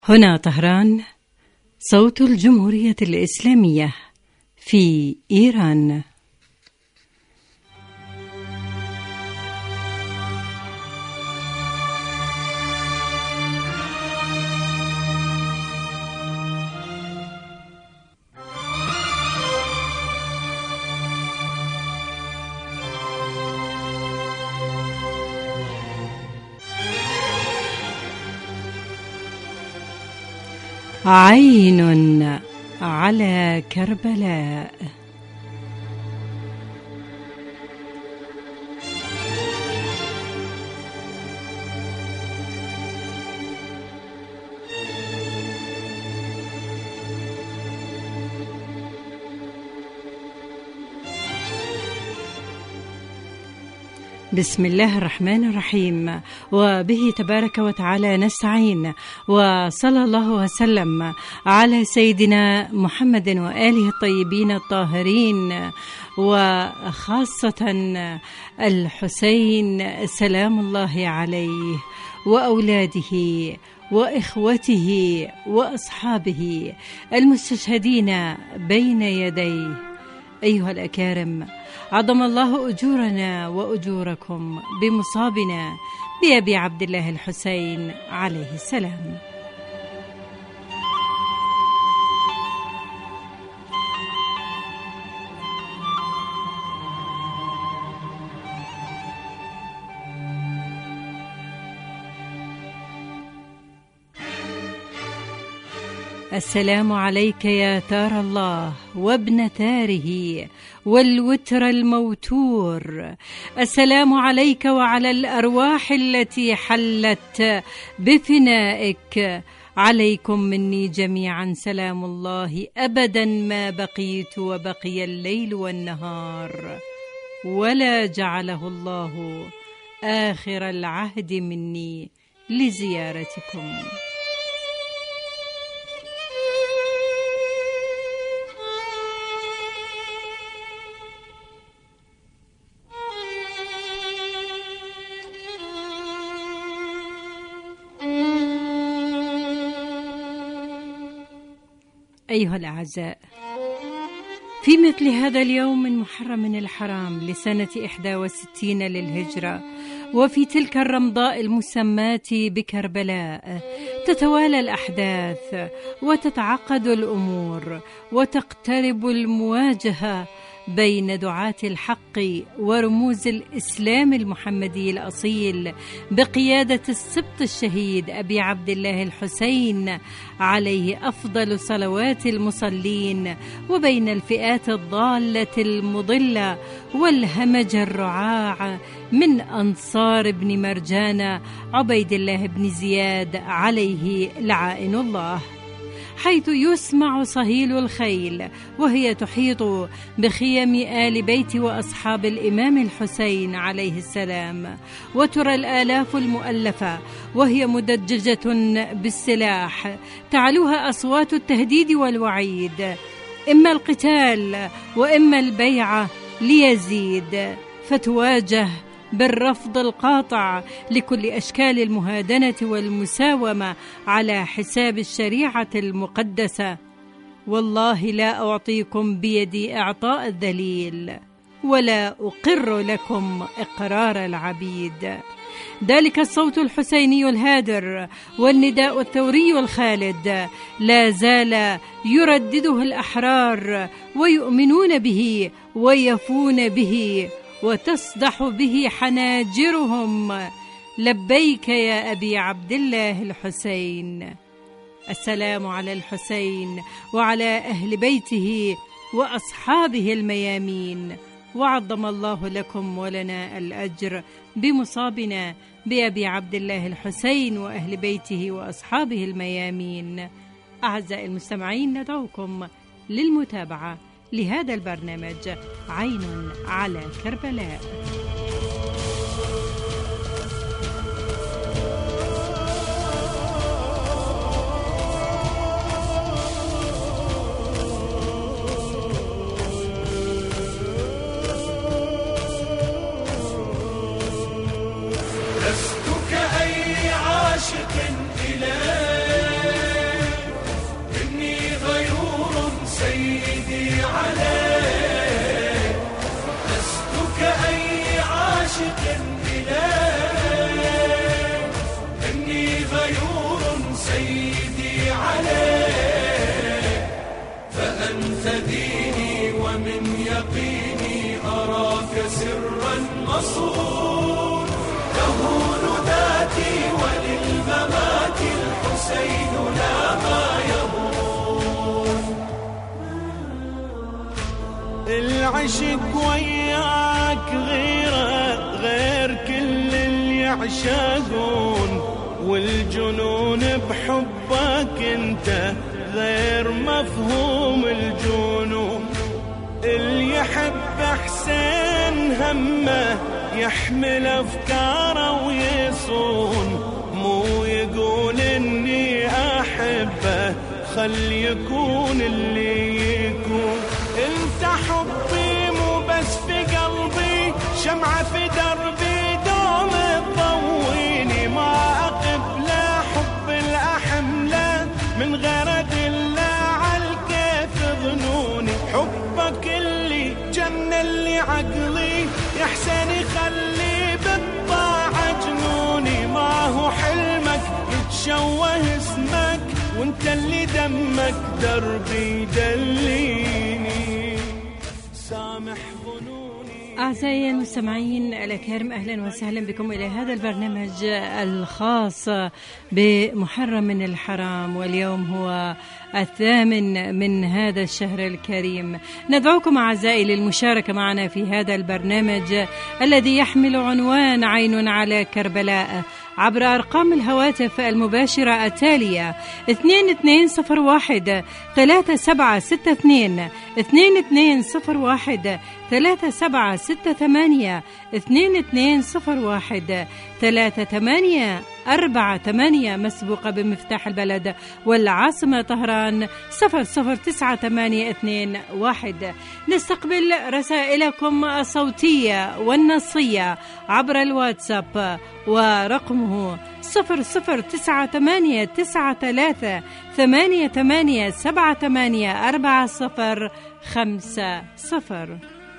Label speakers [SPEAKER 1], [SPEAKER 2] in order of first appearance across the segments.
[SPEAKER 1] هنا طهران، صوت الجمهورية الإسلامية في إيران. عين على كربلاء. بسم الله الرحمن الرحيم، وبه تبارك وتعالى نستعين، وصلى الله وسلم على سيدنا محمد وآله الطيبين الطاهرين، وخاصة الحسين سلام الله عليه وأولاده وإخوته وأصحابه المستشهدين بين يديه. أيها الأكارم، عظم الله أجورنا وأجوركم بمصابنا بأبي عبد الله الحسين عليه السلام. السلام عليك يا تار الله وابن تاره والوتر الموتور. السلام عليك وعلى الأرواح التي حلت بفنائك. عليكم مني جميعا سلام الله أبدا ما بقيت وبقي الليل والنهار، ولا جعله الله آخر العهد مني لزيارتكم. أيها الأعزاء، في مثل هذا اليوم من محرم الحرام لسنة 61 للهجرة، وفي تلك الرمضاء المسماة بكربلاء، تتوالى الأحداث وتتعقد الأمور وتقترب المواجهة بين دعاة الحق ورموز الإسلام المحمدي الأصيل بقيادة السبط الشهيد أبي عبد الله الحسين عليه أفضل صلوات المصلين، وبين الفئات الضالة المضلة والهمج الرعاع من أنصار ابن مرجان عبيد الله بن زياد عليه لعائن الله، حيث يسمع صهيل الخيل وهي تحيط بخيم آل بيت وأصحاب الإمام الحسين عليه السلام، وترى الآلاف المؤلفة وهي مدججة بالسلاح تعلوها أصوات التهديد والوعيد، إما القتال وإما البيعة ليزيد، فتواجه بالرفض القاطع لكل أشكال المهادنة والمساومة على حساب الشريعة المقدسة. والله لا أعطيكم بيدي إعطاء الذليل، ولا أقر لكم إقرار العبيد. ذلك الصوت الحسيني الهادر والنداء الثوري الخالد لا زال يردده الأحرار ويؤمنون به ويفون به، وتصدح به حناجرهم: لبيك يا أبي عبد الله الحسين. السلام على الحسين وعلى أهل بيته وأصحابه الميامين، وعظم الله لكم ولنا الأجر بمصابنا بأبي عبد الله الحسين وأهل بيته وأصحابه الميامين. أعزائي المستمعين، ندعوكم للمتابعة لهذا البرنامج عين على كربلاء.
[SPEAKER 2] لست كأي عاشق إليك عليك، فأنت ديني ومن يقيني أراك سرا مصون، تهون ذاتي وللممات الحسين لا ما يهون. العشق وياك غير كل اللي يعشقون، والجنون بحبك انت غير مفهوم الجنون. اللي يحب حسين همه يحمل افكاره ويصون، مو يقول اني احبه خل يكون اللي يكون. انت حبي مو بس في قلبي، شمعة في دربي دوم تضويني، ما اقف لا حب الاحمله من غير ادله عالكيف ظنوني. حبك اللي جن اللي عقلي يا حسين يخلي بالطاعة جنوني، ما هو حلمك يتشوه اسمك وانت اللي دمك دربي دليني، سامح ظنوني.
[SPEAKER 1] أعزائي المستمعين الأكارم، أهلا وسهلا بكم إلى هذا البرنامج الخاص بمحرم من الحرام، واليوم هو 8 من هذا الشهر الكريم. ندعوكم أعزائي للمشاركة معنا في هذا البرنامج الذي يحمل عنوان عين على كربلاء عبر أرقام الهواتف المباشرة التالية: 2201 3762 2201 3768 2201 3848 مسبوقة بمفتاح البلد والعاصمة طهران 009821. نستقبل رسائلكم الصوتية والنصية عبر الواتساب ورقمه 00989388784050.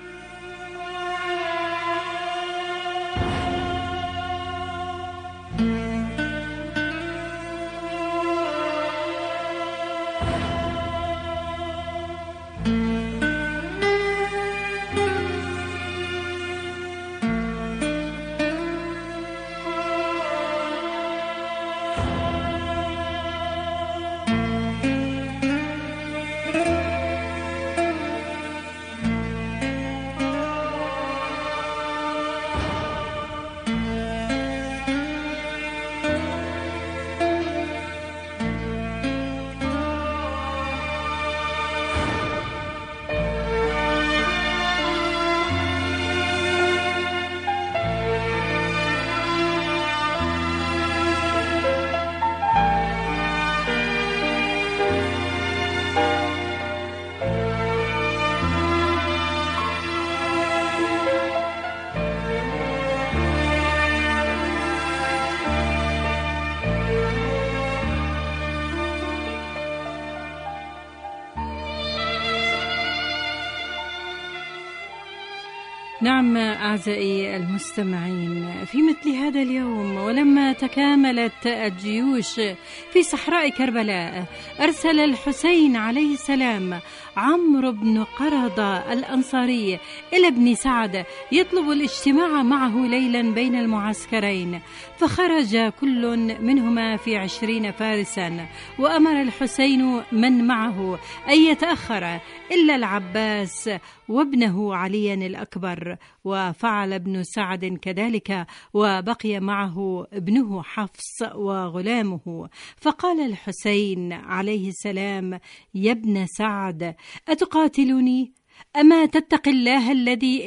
[SPEAKER 1] نعم أعزائي المستمعين، في مثل هذا اليوم ولما تكاملت الجيوش في صحراء كربلاء، أرسل الحسين عليه السلام عمرو بن قرضة الأنصاري إلى ابن سعد يطلب الاجتماع معه ليلا بين المعسكرين، فخرج كل منهما في 20 فارسا، وأمر الحسين من معه أن يتأخر إلا العباس وابنه عليا الأكبر، وفعل ابن سعد كذلك، وبقي معه ابنه حفص وغلامه. فقال الحسين عليه السلام: يا ابن سعد، أتقاتلني؟ أما تتق الله الذي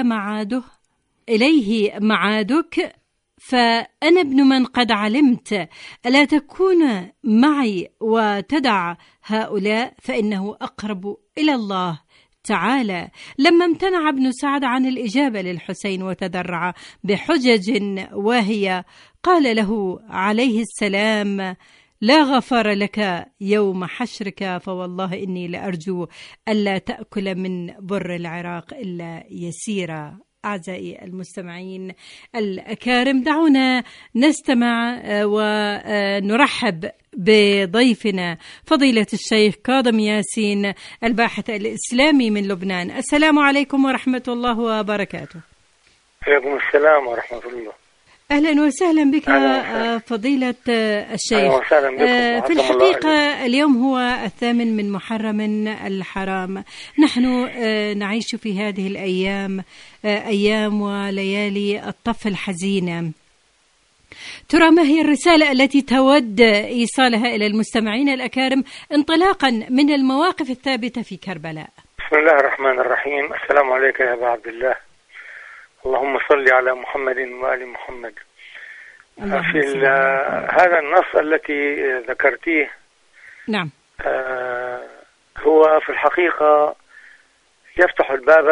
[SPEAKER 1] إليه معادك؟ فأنا ابن من قد علمت، ألا تكون معي وتدع هؤلاء، فإنه أقرب إلى الله تعالى. لما امتنع ابن سعد عن الإجابة للحسين وتضرع بحجج واهية، قال له عليه السلام: لا غفر لك يوم حشرك، فوالله إني لأرجو ألا تأكل من بر العراق إلا يسيرا. أعزائي المستمعين الأكارم، دعونا نستمع ونرحب بضيفنا فضيلة الشيخ كاظم ياسين الباحث الإسلامي من لبنان. السلام عليكم ورحمة الله وبركاته.
[SPEAKER 3] عليكم السلام ورحمة الله.
[SPEAKER 1] أهلا وسهلا بك فضيلة الشيخ.
[SPEAKER 3] أهلا وسهلا بكم.
[SPEAKER 1] في الحقيقة اليوم هو 8 من محرم الحرام. نحن نعيش في هذه الأيام أيام وليالي الطف الحزينة. ترى ما هي الرسالة التي تود إيصالها إلى المستمعين الأكارم انطلاقا من المواقف الثابتة في كربلاء؟
[SPEAKER 3] بسم الله الرحمن الرحيم. السلام عليك يا أبا عبد الله. اللهم صل على محمد وآل محمد. في هذا النص التي ذكرتيه،
[SPEAKER 1] نعم،
[SPEAKER 3] هو في الحقيقة يفتح الباب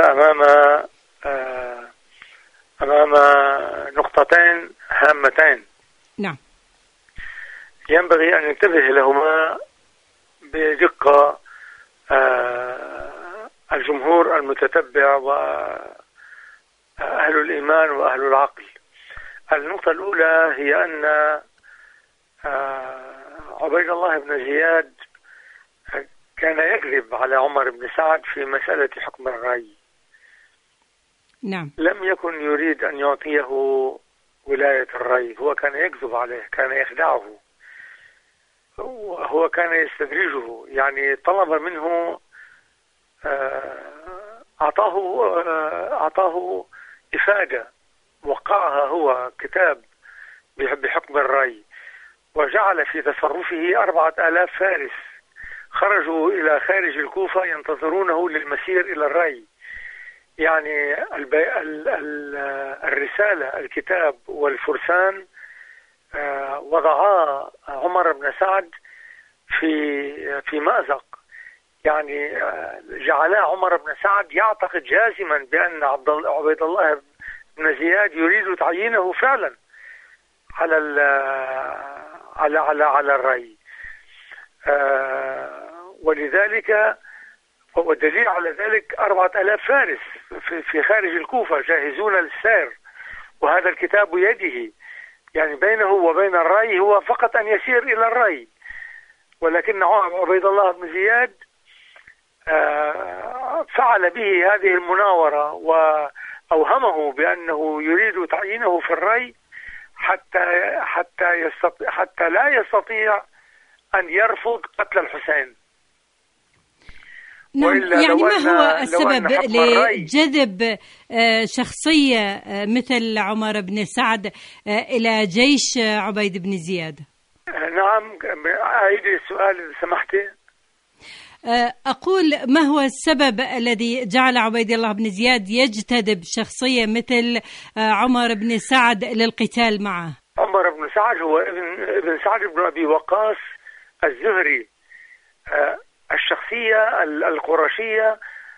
[SPEAKER 3] أمام نقطتين هامتين،
[SPEAKER 1] نعم،
[SPEAKER 3] ينبغي أن ينتبه لهما بدقة الجمهور المتتبع وأهل الإيمان وأهل العقل. النقطة الأولى هي أن عبيد الله بن زياد كان يكذب على عمر بن سعد في مسألة حكم الرأي.
[SPEAKER 1] نعم.
[SPEAKER 3] لم يكن يريد أن يعطيه ولاية الرأي، هو كان يكذب عليه، كان يخدعه، وهو كان يستدرجه، يعني طلب منه أعطاه إفادة، وقعها هو كتاب بحكم الرأي، وجعل في تصرفه 4000 فارس خرجوا إلى خارج الكوفة ينتظرونه للمسير إلى الرأي. يعني الرسالة، الكتاب والفرسان وضعا عمر بن سعد في مأزق، يعني جعلا عمر بن سعد يعتقد جازما بأن عبيد الله بن زياد يريد تعيينه فعلا على الرأي. ولذلك والدليل على ذلك 4000 فارس في خارج الكوفة جاهزون للسير، وهذا الكتاب بيده، يعني بينه وبين الرأي هو فقط أن يسير إلى الرأي. ولكن عبيد الله بن زياد فعل به هذه المناورة وأوهمه بأنه يريد تعيينه في الرأي حتى لا يستطيع أن يرفض قتل الحسين.
[SPEAKER 1] نعم، يعني ما هو السبب لجذب شخصية مثل عمر بن سعد إلى جيش عبيد بن زياد؟
[SPEAKER 3] نعم، أعيد السؤال إذا سمحتي.
[SPEAKER 1] أقول ما هو السبب الذي جعل عبيد الله بن زياد يجتذب شخصية مثل عمر بن سعد للقتال معه؟
[SPEAKER 3] عمر بن سعد هو ابن سعد بن أبي وقاص الزهري، الشخصية القرشية،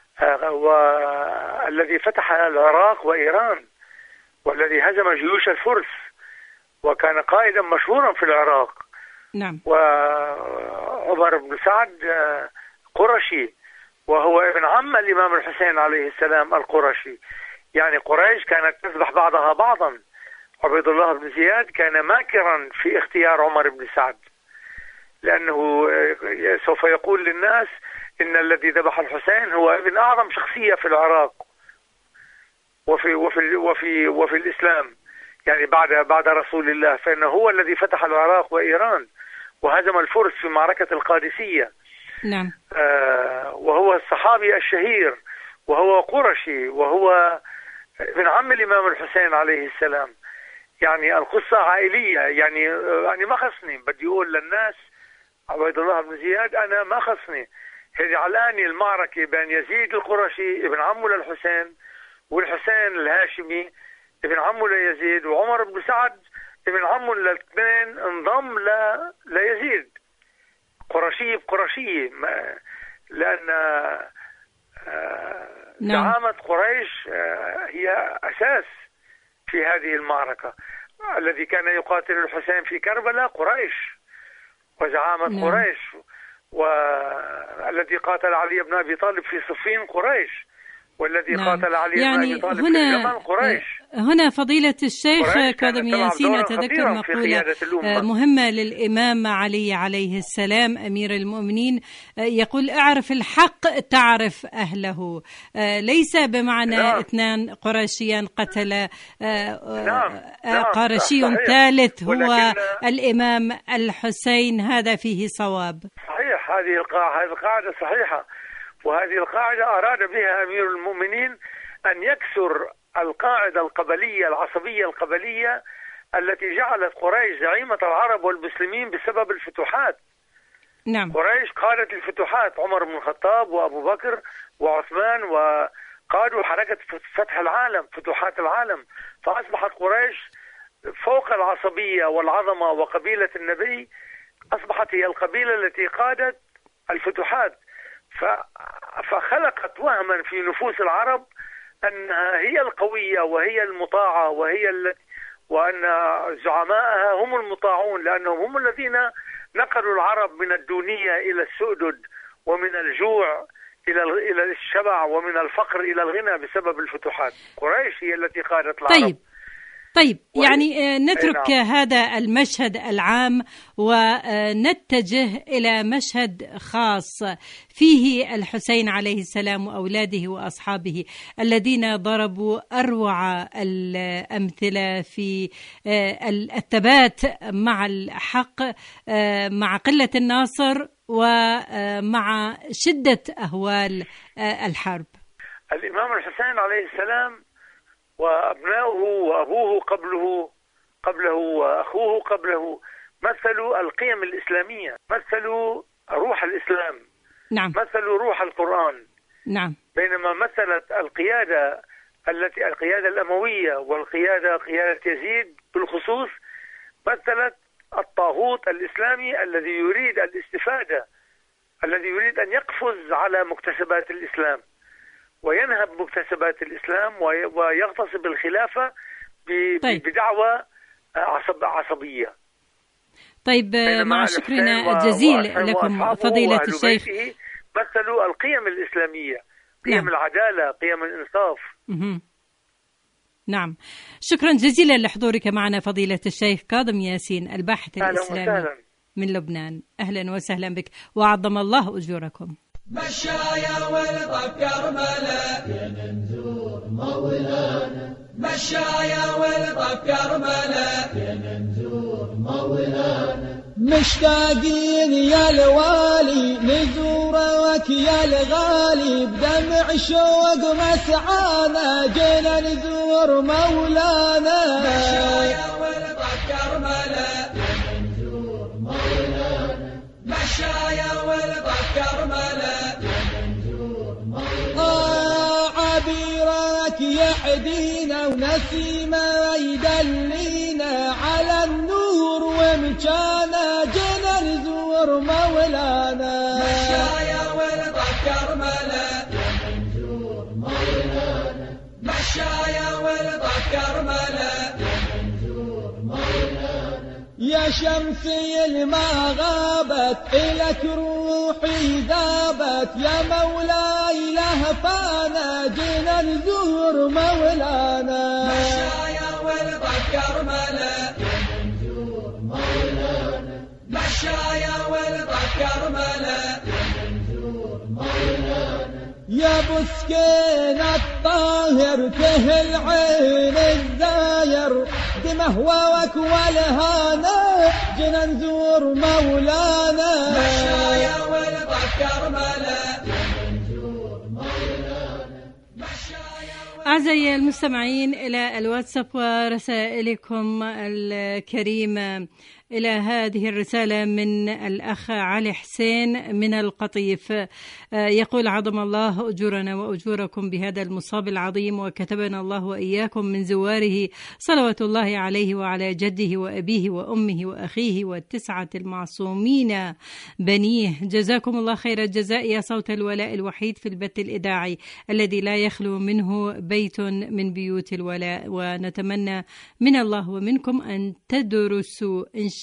[SPEAKER 3] والذي فتح العراق وإيران، والذي هزم جيوش الفرس، وكان قائدا مشهورا في العراق.
[SPEAKER 1] نعم.
[SPEAKER 3] وعمر بن سعد قرشي، وهو ابن عم الإمام الحسين عليه السلام القرشي، يعني قريش كانت تذبح بعضها بعضا. عبيد الله بن زياد كان ماكرا في اختيار عمر بن سعد، لأنه سوف يقول للناس إن الذي ذبح الحسين هو ابن أعظم شخصية في العراق وفي الإسلام، يعني بعد رسول الله، فإنه هو الذي فتح العراق وإيران وهزم الفرس في معركة القادسية.
[SPEAKER 1] نعم.
[SPEAKER 3] وهو الصحابي الشهير، وهو قرشي، وهو ابن عم الإمام الحسين عليه السلام. يعني القصة عائلية، يعني ما خصني، بدي أقول للناس عبيد الله بن زياد أنا ما خصني، جعلاني المعركة بين يزيد القرشي ابن عمه للحسين، والحسين الهاشمي ابن عمه ليزيد، وعمر بن سعد ابن عمه الاثنين انضم ليزيد، قرشي بقرشية، لأن زعامة قريش هي أساس في هذه المعركة. الذي كان يقاتل الحسين في كربلاء قريش وزعامة قريش، والذي قاتل علي بن أبي طالب في صفين قريش، والذي قاتل علي
[SPEAKER 1] يعني
[SPEAKER 3] بن أبي طالب في اليمن قريش.
[SPEAKER 1] هنا فضيلة الشيخ كاظم ياسين أتذكر مقولة مهمة للإمام علي عليه السلام أمير المؤمنين، يقول: اعرف الحق تعرف أهله. ليس بمعنى اثنان قرشيان قتل قرشي ثالث هو الإمام الحسين، هذا فيه صواب.
[SPEAKER 3] صحيح، هذه القاعدة صحيحة، وهذه القاعدة أراد بها أمير المؤمنين أن يكسر القاعدة القبلية العصبية القبلية التي جعلت قريش زعيمة العرب والمسلمين بسبب الفتوحات.
[SPEAKER 1] نعم.
[SPEAKER 3] قريش قادت الفتوحات، عمر بن الخطاب وأبو بكر وعثمان، وقادوا حركة فتح العالم، فتوحات العالم. فأصبحت قريش فوق العصبية والعظمة وقبيلة النبي، أصبحت هي القبيلة التي قادت الفتوحات، فخلقت وهما في نفوس العرب أنها هي القوية وهي المطاعة وأن زعمائها هم المطاعون، لأنهم هم الذين نقلوا العرب من الدونية إلى السؤدد، ومن الجوع إلى الشبع، ومن الفقر إلى الغنى بسبب الفتوحات. قريش هي التي قادت العرب.
[SPEAKER 1] طيب يعني نترك هذا المشهد العام ونتجه إلى مشهد خاص فيه الحسين عليه السلام وأولاده وأصحابه الذين ضربوا أروع الأمثلة في الثبات مع الحق مع قلة الناصر ومع شدة أهوال الحرب.
[SPEAKER 3] الإمام الحسين عليه السلام وأبناؤه وأبوه قبله وأخوه قبله مثلوا القيم الإسلامية، مثلوا روح الإسلام.
[SPEAKER 1] نعم.
[SPEAKER 3] مثلوا روح القرآن.
[SPEAKER 1] نعم.
[SPEAKER 3] بينما مثلت القيادة القيادة الأموية والقيادة قيادة يزيد بالخصوص مثلت الطاغوت الإسلامي الذي يريد الاستفادة، الذي يريد أن يقفز على مكتسبات الإسلام وينهب مكتسبات الإسلام ويغتصب الخلافة بدعوى عصبية.
[SPEAKER 1] طيب، مع شكرنا الجزيل لكم فضيلة الشيخ.
[SPEAKER 3] مثلوا القيم الإسلامية، قيم العدالة، قيم الإنصاف.
[SPEAKER 1] نعم، شكرا جزيلا لحضورك معنا فضيلة الشيخ كاظم ياسين الباحث الإسلامي من لبنان. أهلا وسهلا بك وعظم الله أجوركم.
[SPEAKER 4] مشايا والطف كرملة يا نزور مولانا، مشايا والطف كرملة يا نزور مولانا، مشتاقين يا الوالي نزورك يا الغالي، بدمع شوق مسعانا جينا نزور مولانا. مشايا والطف كرملة يا نزور مولانا، مشايا والطف كرملة عبيرك يحدينا ونسيمة يدلينا على النور ومجانا جينا نزور مولانا. مشايا والطف كرملة يا نزور مولانا، مشايا والطف كرملة يا نزور مولانا، يا شمسي الما غابت إلك روحي ذابت، يا مولاي لهفانا جينا نزور مولانا. مشايا والطف كرملة يا نزور مولانا، مشايا والطف كرملة يا نزور مولانا، يا بسكين الطاهر كهل عين الزاير، بمهواك والهانا جينا نزور مولانا. مشايا والطف كرملة يا نزور مولانا،
[SPEAKER 1] أعزائي المستمعين إلى الواتساب ورسائلكم الكريمة. إلى هذه الرسالة من الأخ علي حسين من القطيف، يقول: عظم الله أجورنا وأجوركم بهذا المصاب العظيم، وكتبنا الله وإياكم من زواره، صلوات الله عليه وعلى جده وأبيه وأمه وأخيه والتسعة المعصومين بنيه. جزاكم الله خير الجزاء يا صوت الولاء الوحيد في البث الإذاعي الذي لا يخلو منه بيت من بيوت الولاء، ونتمنى من الله ومنكم أن تدرسوا إن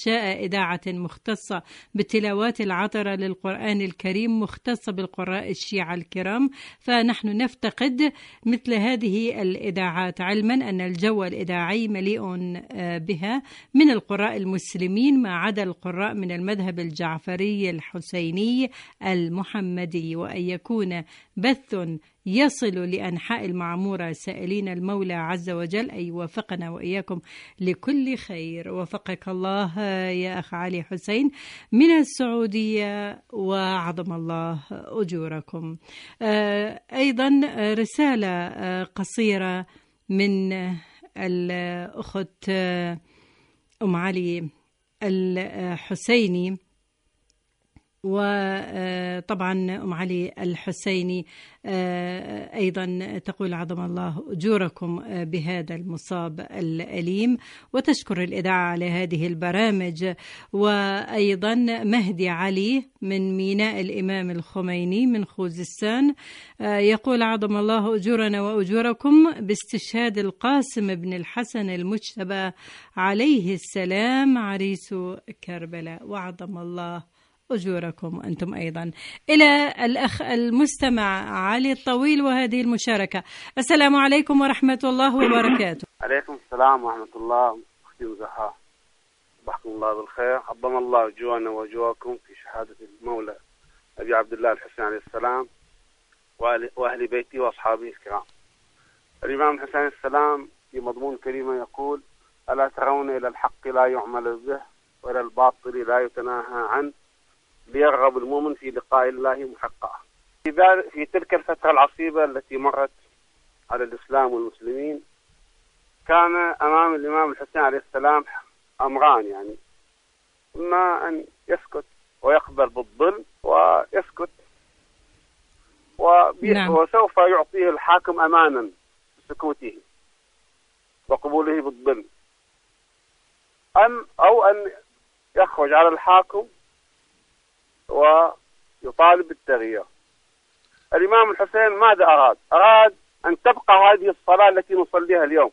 [SPEAKER 1] إنشاء إذاعة مختصة بالتلاوات العطرة للقرآن الكريم مختصة بالقراء الشيعة الكرام، فنحن نفتقد مثل هذه الإذاعات، علما أن الجو الإذاعي مليء بها من القراء المسلمين ما عدا القراء من المذهب الجعفري الحسيني المحمدي، وأن يكون بث يصل لأنحاء المعمورة سائلين المولى عز وجل أن يوفقنا وإياكم لكل خير. وفقك الله يا أخ علي حسين من السعودية وعظم الله أجوركم. أيضا رسالة قصيرة من الأخت أم علي الحسيني، وطبعا أم علي الحسيني أيضا تقول عظم الله أجوركم بهذا المصاب الأليم، وتشكر الإذاعة على هذه البرامج. وأيضا مهدي علي من ميناء الإمام الخميني من خوزستان يقول عظم الله أجورنا وأجوركم باستشهاد القاسم بن الحسن المجتبى عليه السلام عريس كربلاء، وعظم الله أجوركم أنتم أيضا. إلى الأخ المستمع علي الطويل وهذه المشاركة. السلام عليكم ورحمة الله وبركاته.
[SPEAKER 5] عليكم السلام ورحمة الله. أختي مزحة، صبحكم الله بالخير. عظم الله أجورنا وأجوركم في شهادة المولى أبي عبد الله الحسين عليه السلام وأهل بيتي وأصحابه الكرام. الإمام الحسين عليه السلام في مضمون كلمة يقول: ألا ترون إلى الحق لا يعمل به وإلى الباطل لا يتناهى عنه ليرغب المؤمن في لقاء الله محققا. في تلك الفترة العصيبة التي مرت على الإسلام والمسلمين كان أمام الإمام الحسين عليه السلام أمران، يعني إما أن يسكت ويقبل بالظلم ويسكت وسوف يعطيه الحاكم أمانا بسكوته وقبوله بالظلم، أو أن يخرج على الحاكم ويطالب بالتغيير. الإمام الحسين ماذا أراد؟ أراد أن تبقى هذه الصلاة التي نصليها اليوم.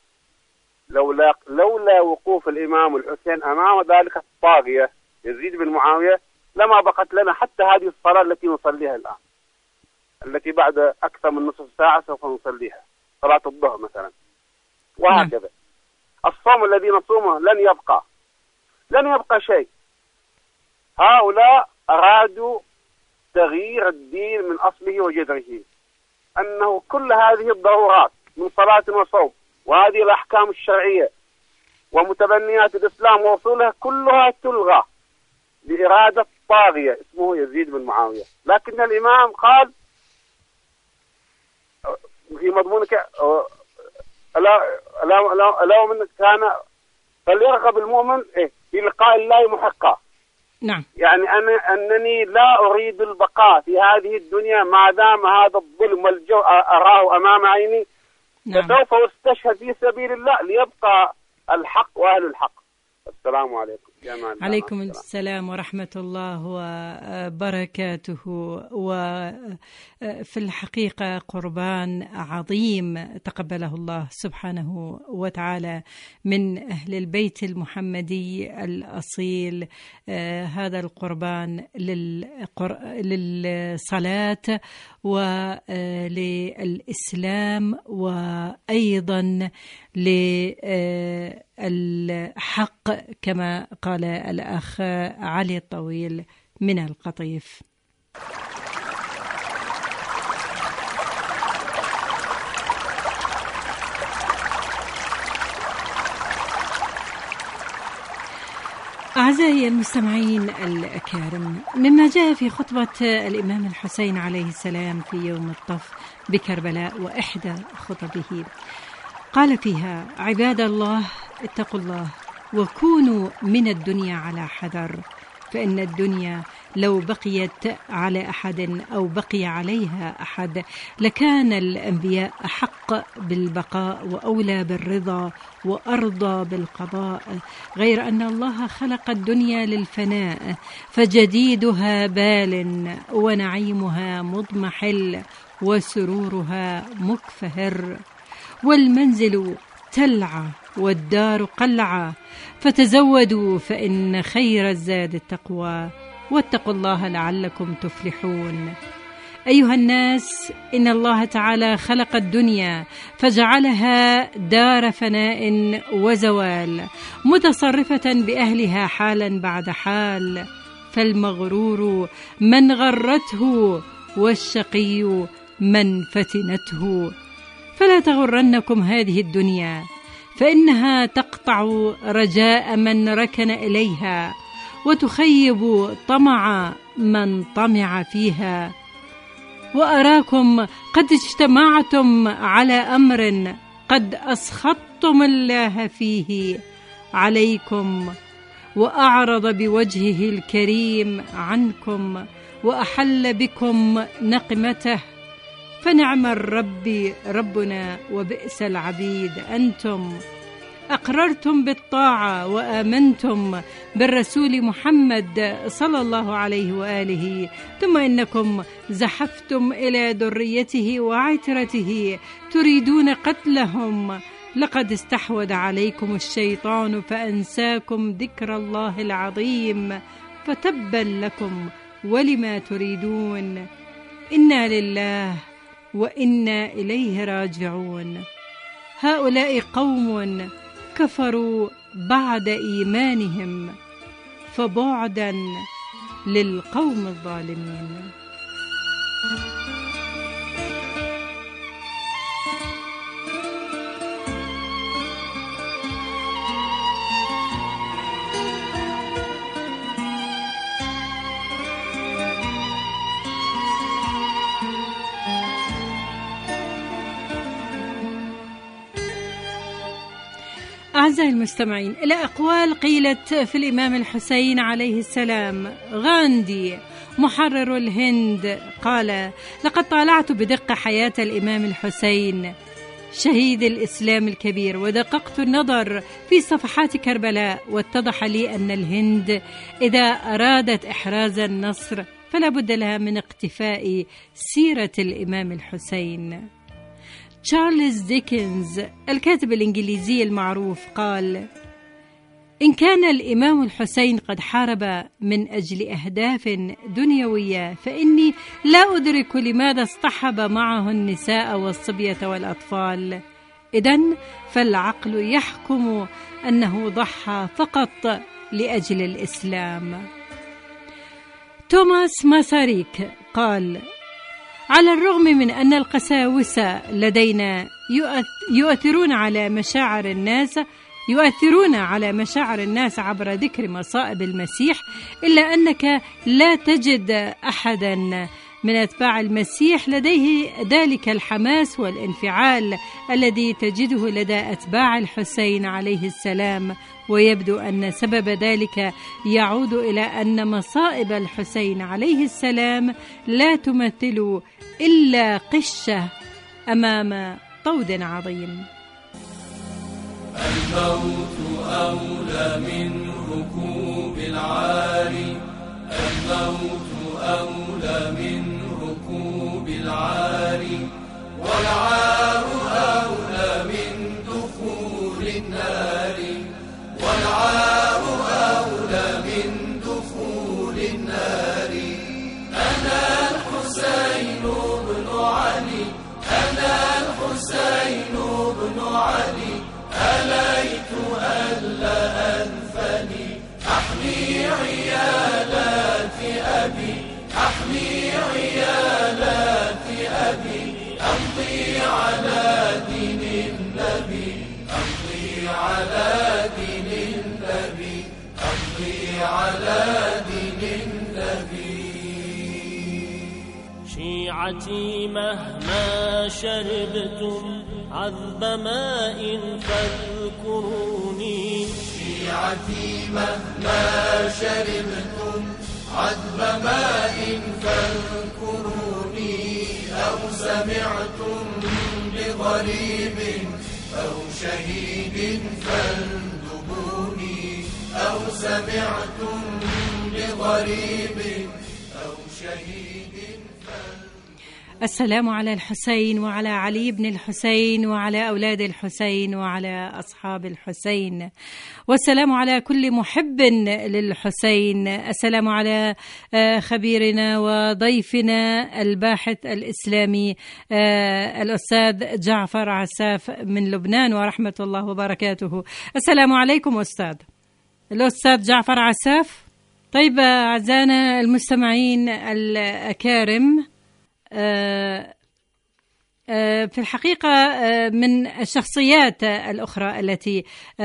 [SPEAKER 5] لولا وقوف الإمام الحسين أمام ذلك الطاغية يزيد بن معاوية لما بقت لنا حتى هذه الصلاة التي نصليها الآن، التي بعد أكثر من نصف ساعة سوف نصليها، صلاة الظهر مثلا، وهكذا. الصوم الذي نصومه لن يبقى شيء. هؤلاء أرادوا تغيير الدين من أصله وجذره، أنه كل هذه الضرورات من صلاة وصوم وهذه الأحكام الشرعية ومتبنيات الإسلام ووصولها كلها تلغى بإرادة طاغية اسمه يزيد بن معاوية. لكن الإمام قال في مضمونك: ألا من كان فليرغب المؤمن في لقاء الله محقا.
[SPEAKER 1] نعم.
[SPEAKER 5] يعني أنني لا أريد البقاء في هذه الدنيا ما دام هذا الظلم والجو أراه أمام عيني. نعم. فسوف أستشهد في سبيل الله ليبقى الحق وأهل الحق. السلام عليكم.
[SPEAKER 1] عليكم السلام ورحمة الله وبركاته. وفي الحقيقة قربان عظيم تقبله الله سبحانه وتعالى من أهل البيت المحمدي الأصيل. هذا القربان للصلاة وللإسلام وأيضا للحق كما قال الأخ علي الطويل من القطيف. أعزائي المستمعين الأكارم، مما جاء في خطبة الإمام الحسين عليه السلام في يوم الطف بكربلاء وإحدى خطبه، قال فيها: عباد الله اتقوا الله وكونوا من الدنيا على حذر، فإن الدنيا لو بقيت على أحد أو بقي عليها أحد لكان الأنبياء أحق بالبقاء وأولى بالرضا وأرضى بالقضاء، غير أن الله خلق الدنيا للفناء، فجديدها بال ونعيمها مضمحل وسرورها مكفهر، والمنزل تلعى والدار قلعة، فتزودوا فإن خير الزاد التقوى، واتقوا الله لعلكم تفلحون. أيها الناس، إن الله تعالى خلق الدنيا فجعلها دار فناء وزوال، متصرفة بأهلها حالا بعد حال، فالمغرور من غرته والشقي من فتنته. فلا تغرنكم هذه الدنيا، فإنها تقطع رجاء من ركن إليها، وتخيب طمع من طمع فيها. وأراكم قد اجتمعتم على أمر قد أسخطتم الله فيه عليكم، وأعرض بوجهه الكريم عنكم، وأحل بكم نقمته. فنعم الرب ربنا وبئس العبيد أنتم. أقررتم بالطاعة وآمنتم بالرسول محمد صلى الله عليه وآله، ثم إنكم زحفتم إلى ذريته وعترته تريدون قتلهم. لقد استحوذ عليكم الشيطان فأنساكم ذكر الله العظيم، فتبا لكم ولما تريدون. إنا لله وإنا إليه راجعون. هؤلاء قوم كفروا بعد إيمانهم، فبعدا للقوم الظالمين. أعزائي المستمعين، إلى أقوال قيلت في الإمام الحسين عليه السلام. غاندي محرر الهند قال: لقد طالعت بدقة حياة الإمام الحسين شهيد الإسلام الكبير، ودققت النظر في صفحات كربلاء، واتضح لي أن الهند إذا أرادت إحراز النصر فلا بد لها من اقتفاء سيرة الإمام الحسين. تشارلز ديكنز الكاتب الإنجليزي المعروف قال: إن كان الإمام الحسين قد حارب من أجل أهداف دنيوية، فإني لا أدرك لماذا اصطحب معه النساء والصبية والأطفال. إذن فالعقل يحكم أنه ضحى فقط لأجل الإسلام. توماس ماساريك قال: على الرغم من أن القساوسة لدينا يؤثرون على مشاعر الناس عبر ذكر مصائب المسيح، إلا أنك لا تجد أحدا من أتباع المسيح لديه ذلك الحماس والانفعال الذي تجده لدى أتباع الحسين عليه السلام. ويبدو أن سبب ذلك يعود إلى أن مصائب الحسين عليه السلام لا تمثل إلا قشة أمام طود عظيم.
[SPEAKER 6] الموت أولى من ركوب العاري، الموت أولى من ركوب العاري، والعار أولى من دخول النار، والعار أولى من دخول النار. أنا الحسين بن علي، أنا الحسين بن علي، أليت ألا أنفني أحمي عيالات أبي، أحمي عيالات أبي، أمضي على دين النبي، أمضي على دين النبي، أمضي على دين النبي. شيعتي مهما شربتم عذب ماء فاذكروني، شيعتي مهما شربتم عذب ماء فاذكروني، أو سمعتم بغريب أو شهيد فاندبوني، أو سمعتم بغريب أو شهيد.
[SPEAKER 1] السلام على الحسين وعلى علي بن الحسين وعلى أولاد الحسين وعلى أصحاب الحسين، والسلام على كل محب للحسين. السلام على خبيرنا وضيفنا الباحث الإسلامي الأستاذ جعفر عساف من لبنان، ورحمة الله وبركاته. السلام عليكم أستاذ. الأستاذ جعفر عساف. طيب أعزائنا المستمعين الأكارم، في الحقيقة من الشخصيات الأخرى التي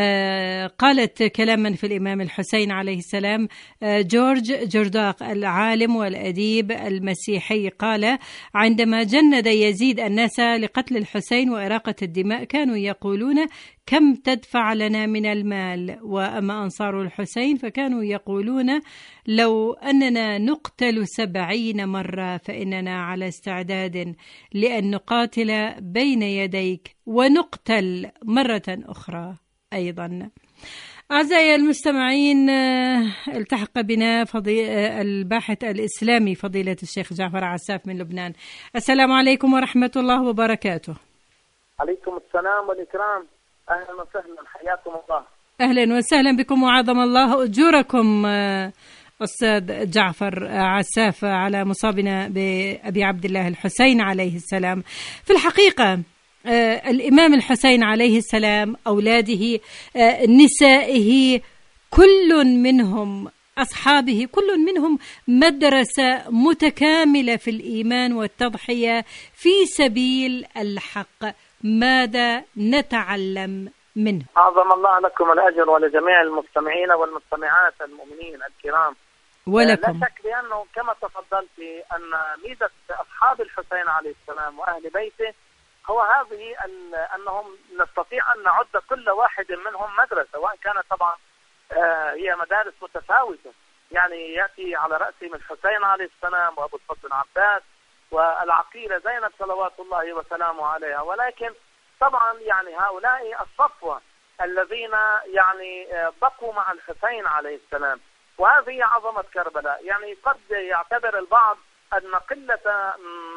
[SPEAKER 1] قالت كلاما في الإمام الحسين عليه السلام جورج جرداق العالم والأديب المسيحي، قال: عندما جند يزيد الناس لقتل الحسين وإراقة الدماء كانوا يقولون: كم تدفع لنا من المال؟ وأما أنصار الحسين فكانوا يقولون: لو أننا نقتل 70 مرة فإننا على استعداد لأن نقاتل بين يديك ونقتل مرة أخرى أيضا. أعزائي المستمعين، التحق بنا الباحث الإسلامي فضيلة الشيخ جعفر عساف من لبنان. السلام عليكم ورحمة الله وبركاته.
[SPEAKER 7] عليكم السلام والإكرام، أهلا وسهلا، حياكم الله.
[SPEAKER 1] أهلا وسهلا بكم وعظم الله أجوركم أستاذ جعفر عساف على مصابنا بأبي عبد الله الحسين عليه السلام. في الحقيقة الإمام الحسين عليه السلام، أولاده، نسائه، كل منهم أصحابه، كل منهم مدرسة متكاملة في الإيمان والتضحية في سبيل الحق. ماذا نتعلم منه؟
[SPEAKER 7] أعظم الله لكم الأجر ولجميع المستمعين والمستمعات المؤمنين الكرام
[SPEAKER 1] ولكم.
[SPEAKER 7] لا شك بأنه كما تفضلت أن ميزة أصحاب الحسين عليه السلام وأهل بيته هو هذه أنهم نستطيع أن نعد كل واحد منهم مدرسة، وإن كانت طبعا هي مدارس متفاوتة. يعني يأتي على رأسهم الحسين عليه السلام وأبو الفضل العباس والعقيلة زينب صلوات الله وسلامه عليها، ولكن طبعا يعني هؤلاء الصفوة الذين يعني بقوا مع الحسين عليه السلام، وهذه عظمة كربلاء. يعني قد يعتبر البعض أن قلة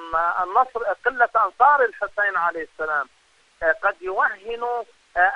[SPEAKER 7] أنصار الحسين عليه السلام قد يوهن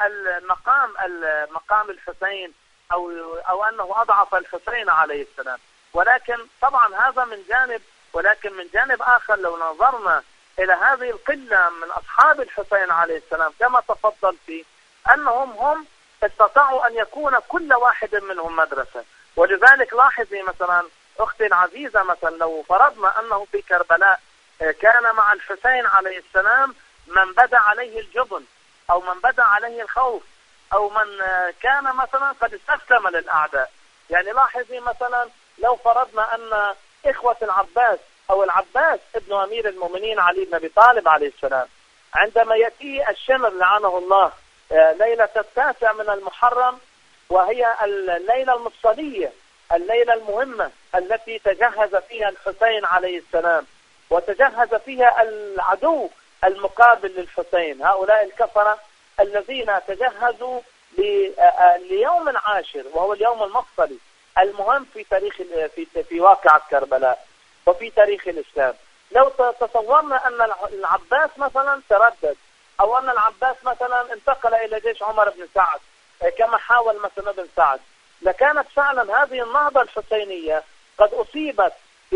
[SPEAKER 7] مقام الحسين أو أنه أضعف الحسين عليه السلام، ولكن طبعا هذا من جانب، ولكن من جانب آخر لو نظرنا إلى هذه القلة من أصحاب الحسين عليه السلام كما تفضلت أنهم هم استطاعوا أن يكون كل واحد منهم مدرسة. ولذلك لاحظي مثلا أختي العزيزة، مثلا لو فرضنا أنه في كربلاء كان مع الحسين عليه السلام من بدا عليه الجبن أو من بدا عليه الخوف أو من كان مثلا قد استسلم للأعداء. يعني لاحظي مثلا لو فرضنا أن إخوة العباس أو العباس ابن أمير المؤمنين علي بن أبي طالب عليه السلام عندما يأتي الشمر لعنه الله ليلة 9 من المحرم، وهي الليلة المفصلية، الليلة المهمة التي تجهز فيها الحسين عليه السلام وتجهز فيها العدو المقابل للحسين، هؤلاء الكفرة الذين تجهزوا ليوم العاشر وهو اليوم المفصلي المهم في تاريخ في واقعة كربلاء وفي تاريخ الإسلام. لو تصورنا أن العباس مثلا تردد أو أن العباس مثلا انتقل إلى جيش عمر بن سعد كما حاول مثلا ابن سعد، لكانت فعلا هذه النهضة الحسينية قد أصيبت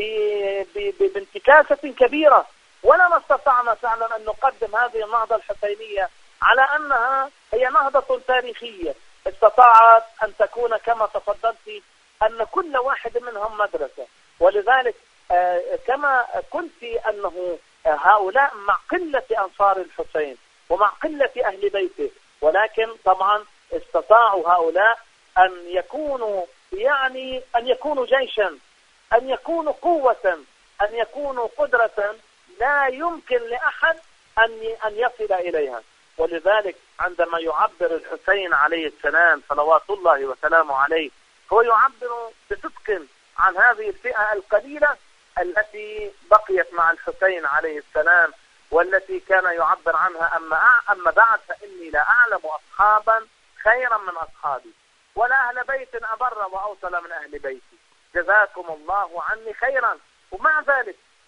[SPEAKER 7] بانتكاسة كبيرة، ولما استطعنا فعلا أن نقدم هذه النهضة الحسينية على أنها هي نهضة تاريخية استطاعت أن تكون كما تفضلت أن كل واحد منهم مدرسة. ولذلك كما قلت أنه هؤلاء مع قلة أنصار الحسين ومع قلة أهل بيته، ولكن طبعا استطاعوا هؤلاء أن يكونوا أن يكونوا جيشا، أن يكونوا قوة، أن يكونوا قدرة لا يمكن لأحد أن يصل إليها. ولذلك عندما يعبر الحسين عليه السلام صلوات الله وسلامه عليه هو يعبر بصدق عن هذه الفئة القليلة التي بقيت مع الحسين عليه السلام، والتي كان يعبر عنها أما بعد فإني لا أعلم أصحابا خيرا من أصحابي ولا أهل بيت أبر وأوصل من أهل بيتي، جزاكم الله عني خيرا. ومع ذلك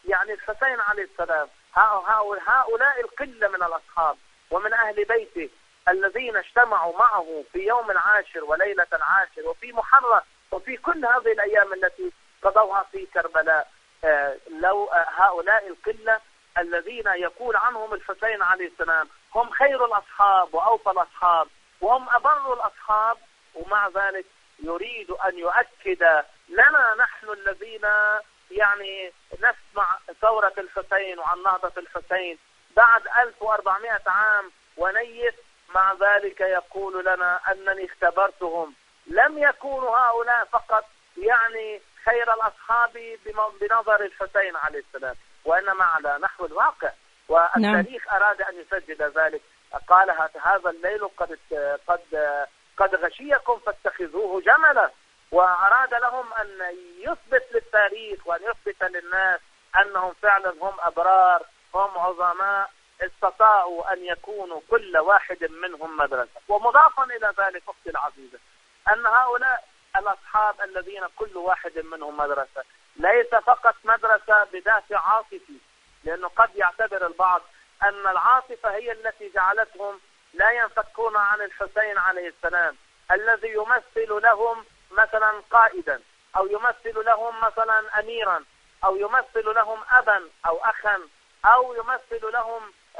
[SPEAKER 7] يعني الحسين عليه السلام، هؤلاء القلة من الأصحاب ومن أهل بيته الذين اجتمعوا معه في يوم العاشر وليلة العاشر وفي محرم وفي كل هذه الأيام التي قضوها في كربلاء، لو هؤلاء القلة الذين يقول عنهم الحسين عليه السلام هم خير الأصحاب وأوفى الأصحاب وهم أبر الأصحاب، ومع ذلك يريد أن يؤكد لنا نحن الذين يعني نسمع ثورة الحسين وعن نهضة الحسين بعد 1400 عام ونيف، مع ذلك يقول لنا أنني اختبرتهم، لم يكونوا هؤلاء فقط يعني خير الأصحاب بنظر الحسين عليه السلام، وإنما على نحو الواقع، والتاريخ أراد أن يسجل ذلك. قال هذا الليل قد غشيكم فاتخذوه جملا، وأراد لهم أن يثبت للتاريخ وأن يثبت للناس أنهم فعلا هم أبرار، هم عظماء، استطاعوا أن يكونوا كل واحد منهم مدرسة. ومضافا إلى ذلك أختي العزيزة أن هؤلاء الأصحاب الذين كل واحد منهم مدرسة ليس فقط مدرسة بدافع عاطفي، لأنه قد يعتبر البعض أن العاطفة هي التي جعلتهم لا ينفكون عن الحسين عليه السلام الذي يمثل لهم مثلا قائدا، أو يمثل لهم مثلا أميرا، أو يمثل لهم أبا أو أخا، أو يمثل لهم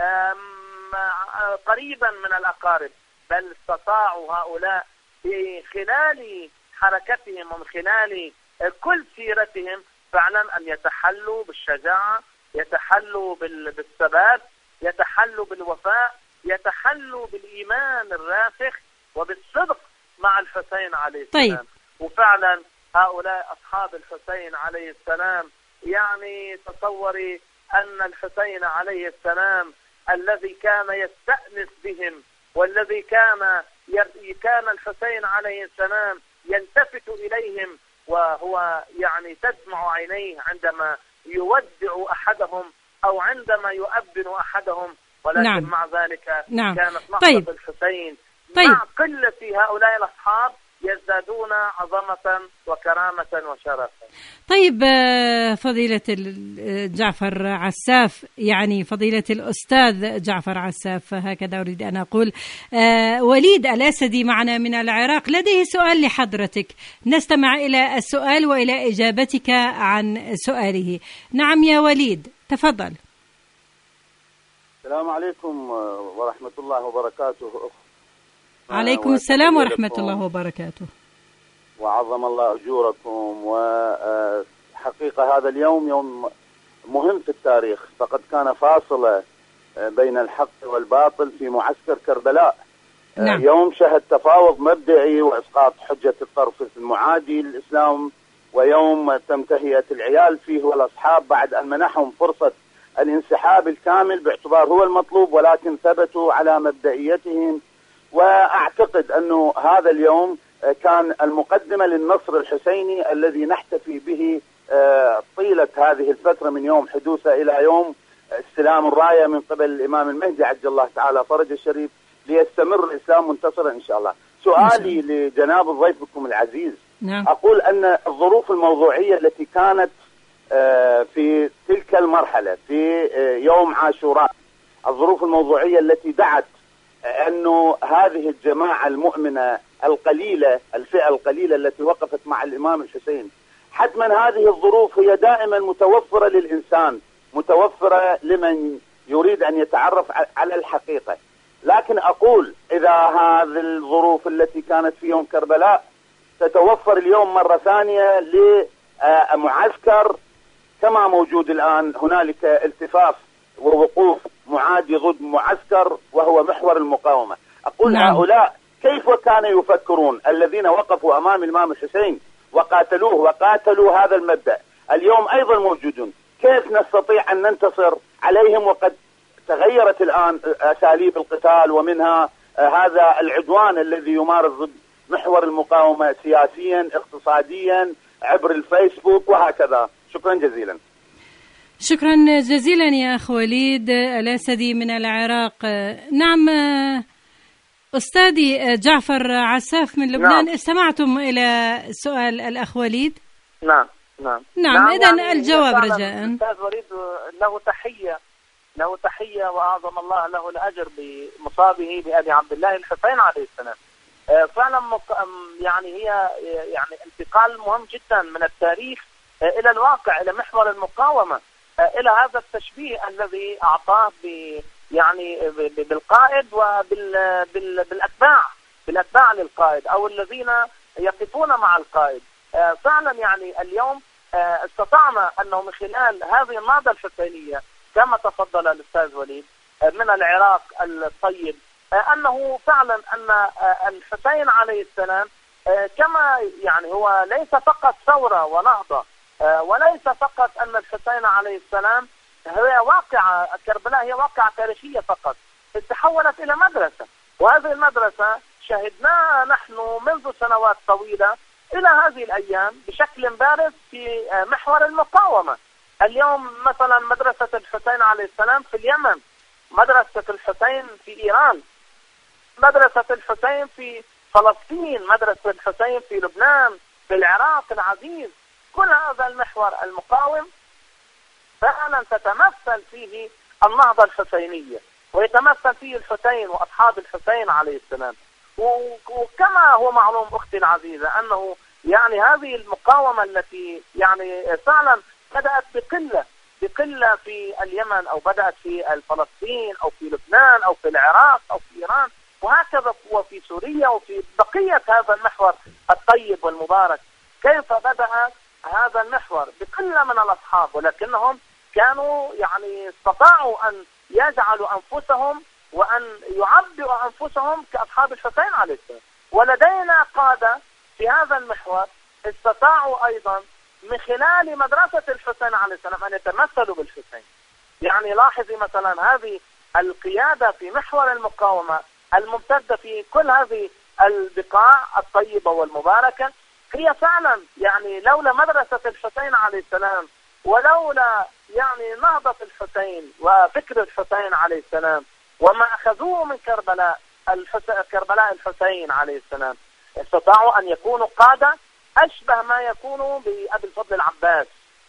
[SPEAKER 7] قريبا من الأقارب، بل استطاعوا هؤلاء في خلال حركتهم ومن خلال كل سيرتهم فعلا أن يتحلوا بالشجاعة، يتحلوا بالثبات، يتحلوا بالوفاء، يتحلوا بالإيمان الراسخ وبالصدق مع الحسين عليه السلام.
[SPEAKER 1] طيب.
[SPEAKER 7] وفعلا هؤلاء أصحاب الحسين عليه السلام يعني تصوري أن الحسين عليه السلام الذي كان يستأنس بهم، والذي كان الحسين عليه السلام يلتفت إليهم، وهو يعني تدمع عينيه عندما يودع أحدهم أو عندما يؤبن أحدهم، ولكن
[SPEAKER 1] نعم.
[SPEAKER 7] مع ذلك
[SPEAKER 1] نعم.
[SPEAKER 7] كانت نهضة
[SPEAKER 1] طيب.
[SPEAKER 7] الحسين
[SPEAKER 1] طيب.
[SPEAKER 7] مع قلة هؤلاء الأصحاب يزدادون عظمة وكرامة وشرفا.
[SPEAKER 1] طيب فضيلة جعفر عساف، يعني فضيلة الأستاذ جعفر عساف هكذا أريد أن أقول، وليد الأسدي معنا من العراق لديه سؤال لحضرتك، نستمع إلى السؤال وإلى إجابتك عن سؤاله. نعم يا وليد تفضل.
[SPEAKER 8] السلام عليكم ورحمة الله وبركاته.
[SPEAKER 1] عليكم السلام ورحمة الله وبركاته.
[SPEAKER 8] وعظم الله أجوركم. وحقيقة هذا اليوم يوم مهم في التاريخ، فقد كان فاصلة بين الحق والباطل في معسكر كربلاء.
[SPEAKER 1] نعم.
[SPEAKER 8] يوم شهد تفاوض مبدئي وإسقاط حجة الطرف المعادي للإسلام، ويوم تم تهيئة العيال فيه والأصحاب بعد أن منحهم فرصة الانسحاب الكامل باعتبار هو المطلوب، ولكن ثبتوا على مبدئيتهم. وأعتقد أنه هذا اليوم كان المقدمة للنصر الحسيني الذي نحتفي به طيلة هذه الفترة من يوم حدوثه إلى يوم استلام الراية من قبل الإمام المهدي عجل الله تعالى فرج الشريف، ليستمر الإسلام منتصرا إن شاء الله. سؤالي لجناب ضيفكم العزيز،
[SPEAKER 1] نعم.
[SPEAKER 8] أقول أن الظروف الموضوعية التي كانت في تلك المرحلة في يوم عاشوراء، الظروف الموضوعية التي دعت أنه هذه الجماعة المؤمنة القليلة، الفئة القليلة التي وقفت مع الإمام الحسين، حتما هذه الظروف هي دائما متوفرة للإنسان، متوفرة لمن يريد أن يتعرف على الحقيقة. لكن أقول إذا هذه الظروف التي كانت في يوم كربلاء تتوفر اليوم مرة ثانية لمعسكر كما موجود الآن، هنالك التفاف ووقوف معادي ضد معسكر وهو محور المقاومة. أقول
[SPEAKER 1] نعم.
[SPEAKER 8] هؤلاء كيف كانوا يفكرون الذين وقفوا أمام الإمام الحسين وقاتلوه وقاتلوا هذا المبدأ، اليوم أيضا موجودون، كيف نستطيع أن ننتصر عليهم وقد تغيرت الآن أساليب القتال، ومنها هذا العدوان الذي يمارس ضد محور المقاومة سياسيا اقتصاديا عبر الفيسبوك وهكذا. شكرا جزيلا.
[SPEAKER 1] شكرا جزيلا يا أخ وليد الأسدي من العراق. نعم أستاذي جعفر عساف من لبنان. نعم. استمعتم إلى سؤال الأخ وليد؟
[SPEAKER 7] نعم.
[SPEAKER 1] نعم. إذن يعني الجواب رجاء.
[SPEAKER 7] الأستاذ وليد له تحية وأعظم الله له الأجر بمصابه بأبي عبد الله الحسين عليه السلام. فعلا يعني هي يعني انتقال مهم جدا من التاريخ إلى الواقع، إلى محور المقاومة، إلى هذا التشبيه الذي أعطاه يعني بالقائد وبالأتباع للقائد أو الذين يقفون مع القائد. فعلا يعني اليوم استطعنا أنه من خلال هذه النهضة الحسينية كما تفضل الأستاذ وليد من العراق الطيب، أنه فعلا أن الحسين عليه السلام كما يعني هو ليس فقط ثورة ونهضة، وليس فقط أن الحسين عليه السلام هي واقعة كربلاء هي واقعة تاريخية فقط، تحولت إلى مدرسة، وهذه المدرسة شهدناها نحن منذ سنوات طويلة إلى هذه الأيام بشكل بارز في محور المقاومة. اليوم مثلا مدرسة الحسين عليه السلام في اليمن، مدرسة الحسين في إيران، مدرسة الحسين في فلسطين، مدرسة الحسين في لبنان، في العراق العزيز. كل هذا المحور المقاوم فعلا تتمثل فيه النهضة الحسينية، ويتمثل فيه الحسين وأصحاب الحسين عليه السلام. وكما هو معلوم أختي العزيزة أنه يعني هذه المقاومة التي يعني فعلا بدأت بقلة في اليمن، أو بدأت في فلسطين، أو في لبنان، أو في العراق، أو في إيران، وهكذا وفي سوريا، وفي بقية هذا المحور الطيب والمبارك. كيف بدأ هذا المحور بقلة من الأصحاب، ولكنهم كانوا يعني استطاعوا أن يجعلوا أنفسهم وأن يعبروا أنفسهم كأصحاب الحسين عليه السلام. ولدينا قادة في هذا المحور استطاعوا أيضا من خلال مدرسة الحسين عليه السلام أن يتمثلوا بالحسين. يعني لاحظي مثلا هذه القيادة في محور المقاومة الممتدة في كل هذه البقاع الطيبة والمباركة، هي فعلا يعني لولا مدرسة الحسين عليه السلام، ولولا يعني نهضة الحسين وفكر الحسين عليه السلام وما أخذوه من كربلاء الحسين عليه السلام، استطاعوا أن يكونوا قادة أشبه ما يكونوا بأبي الفضل العباس،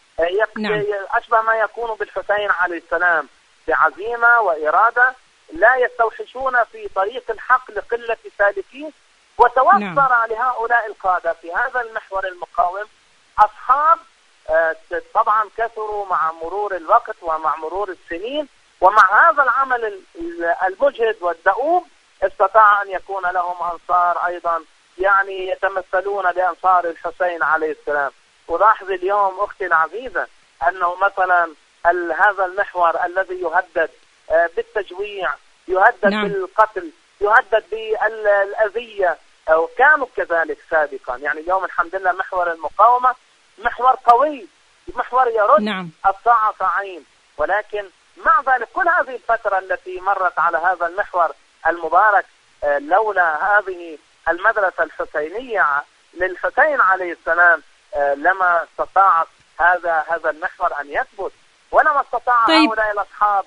[SPEAKER 7] أشبه ما يكونوا بالحسين عليه السلام، بعزيمة وإرادة، لا يستوحشون في طريق الحق لقلة سالكيه. وتوفر لهؤلاء القادة في هذا المحور المقاوم أصحاب طبعا كثروا مع مرور الوقت ومع مرور السنين، ومع هذا العمل المجهد والدؤوب استطاع أن يكون لهم أنصار أيضا يعني يتمثلون بأنصار الحسين عليه السلام. ولاحظ اليوم أختي العزيزة أنه مثلا هذا المحور الذي يهدد بالتجويع، يهدد بالقتل، يهدد بالأذية، وكانوا كذلك سابقا. يعني اليوم الحمد لله محور المقاومة محور قوي، محور يرد الطاعة عين. ولكن مع ذلك كل هذه الفترة التي مرت على هذا المحور المبارك لولا هذه المدرسة الحسينية للحسين عليه السلام لما استطاعت هذا المحور أن يثبت، ولما استطاع هؤلاء الأصحاب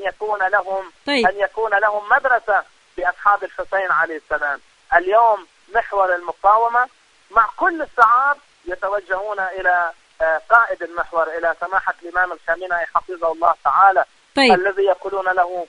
[SPEAKER 7] أن يكون لهم مدرسة بأصحاب الحسين عليه السلام. اليوم محور المقاومة مع كل الصعاب يتوجهون إلى قائد المحور، إلى سماحة الإمام الخامنئي حفظه الله تعالى، الذي يقولون له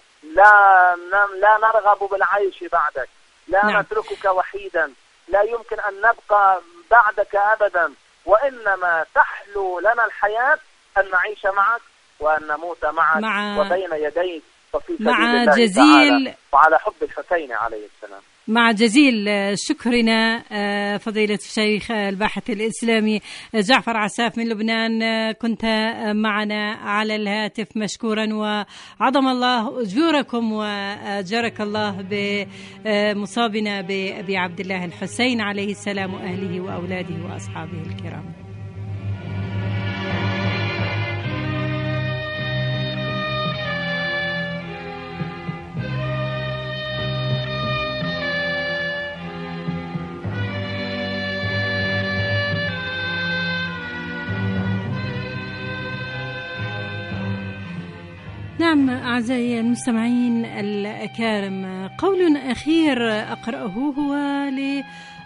[SPEAKER 7] لا نرغب بالعيش بعدك، لا نتركك وحيدا، لا يمكن أن نبقى بعدك أبدا، وإنما تحلو لنا الحياة أن نعيش معك وأن نموت معك وبين يديك وفي سبيل الله تعالى وعلى حب الحسين عليه السلام.
[SPEAKER 1] مع جزيل شكرنا فضيلة الشيخ الباحث الإسلامي جعفر عساف من لبنان، كنت معنا على الهاتف مشكورا، وعظم الله أجوركم وأجرك الله بمصابنا بأبي عبد الله الحسين عليه السلام وأهله وأولاده وأصحابه الكرام. نعم أعزائي المستمعين الأكارم، قول أخير أقرأه هو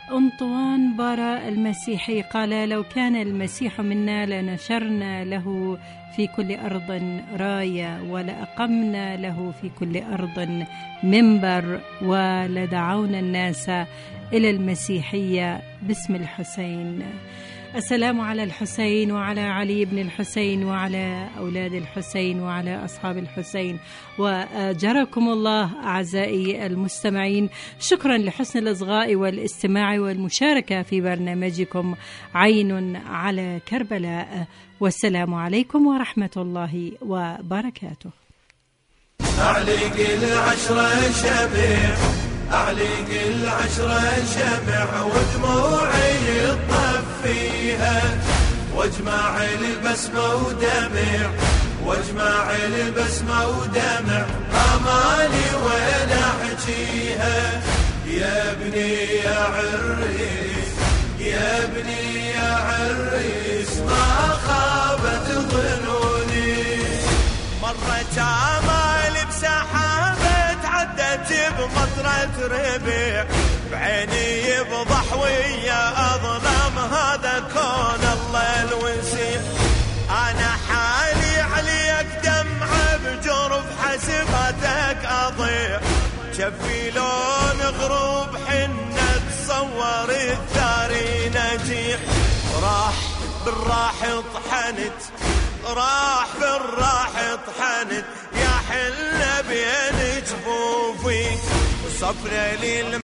[SPEAKER 1] أنطوان بارا المسيحي قال: لو كان المسيح منا لنشرنا له في كل أرض راية، ولأقمنا له في كل أرض منبر، ولدعونا الناس إلى المسيحية باسم الحسين. السلام على الحسين وعلى علي بن الحسين وعلى أولاد الحسين وعلى أصحاب الحسين، وأجركم الله أعزائي المستمعين. شكرا لحسن الإصغاء والاستماع والمشاركة في برنامجكم عين على كربلاء، والسلام عليكم ورحمة الله وبركاته.
[SPEAKER 6] أعلق العشرة شمع، أعلق العشرة شمع، ودموعي تطفيها، واجمع البسمة ودمع، واجمع البسمة ودمع، أمالي وين أحجيها. يا ابني يا عريس، يا ابني يا عريس، ما خابت ظنوني. مرت آمالي بسحابة عدت بمطرة ربيع، بعيني يفضح ويا أظلم هذا كون الله الوسيع. أنا حالي عليك دمعة بجرف حسبتك أضيع، شفي لون غروب حنة تصور الثاري نجيح. راح بالراح طحنت، راح بالراح طحنت، يا حلة بين جفوفي وصفرة لي